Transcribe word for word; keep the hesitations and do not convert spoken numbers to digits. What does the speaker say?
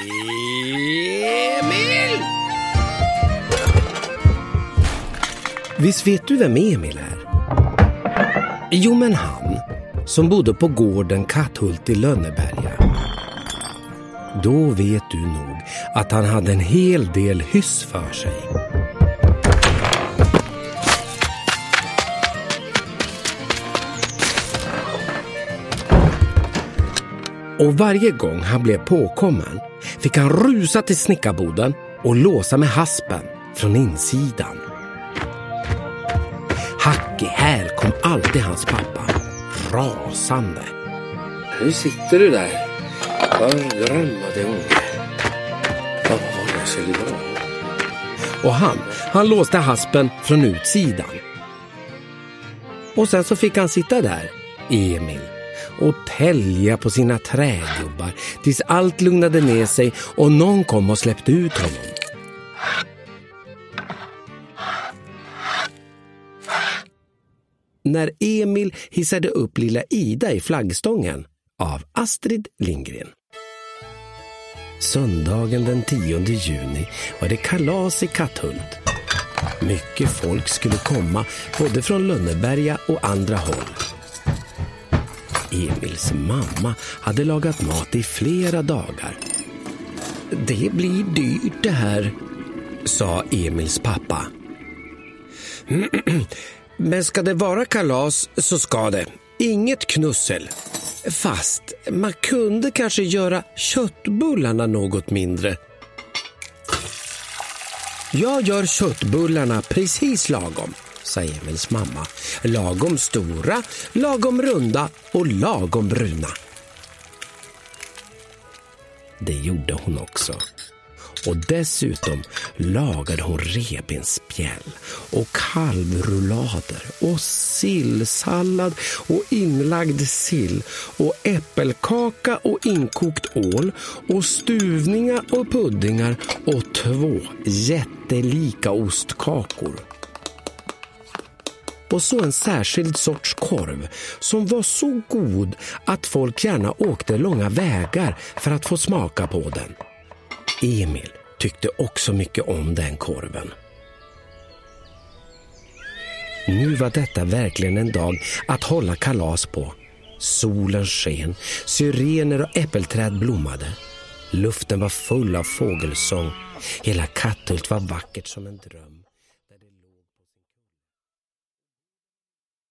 Emil! Visst vet du vem Emil är? Jo, men han som bodde på gården Katthult i Lönneberga. Då vet du nog att han hade en hel del hyss för sig. Och varje gång han blev påkommen fick han rusa till snickarboden och låsa med haspen från insidan. Hack i häl kom alltid hans pappa, rasande. Nu sitter du där, fördrammade unge. Vad var det så lång? Och han, han låste haspen från utsidan. Och sen så fick han sitta där, Emil, och tälja på sina trägubbar tills allt lugnade ner sig och någon kom och släppte ut honom. När Emil hissade upp lilla Ida i flaggstången av Astrid Lindgren. Söndagen den tionde juni var det kalas i Katthult. Mycket folk skulle komma både från Lönneberga och andra håll. Emils mamma hade lagat mat i flera dagar. Det blir dyrt det här, sa Emils pappa. Men ska det vara kalas så ska det. Inget knussel. Fast man kunde kanske göra köttbullarna något mindre. Jag gör köttbullarna precis lagom, sa Emils mamma. Lagom stora, lagom runda och lagom bruna. Det gjorde hon också. Och dessutom lagade hon revbensspjäll och kalvrullader och sillsallad och inlagd sill och äppelkaka och inkokt ål och stuvningar och puddingar och två jättelika ostkakor. Och så en särskild sorts korv som var så god att folk gärna åkte långa vägar för att få smaka på den. Emil tyckte också mycket om den korven. Nu var detta verkligen en dag att hålla kalas på. Solen sken, syrener och äppelträd blommade. Luften var full av fågelsång. Hela Katthult var vackert som en dröm.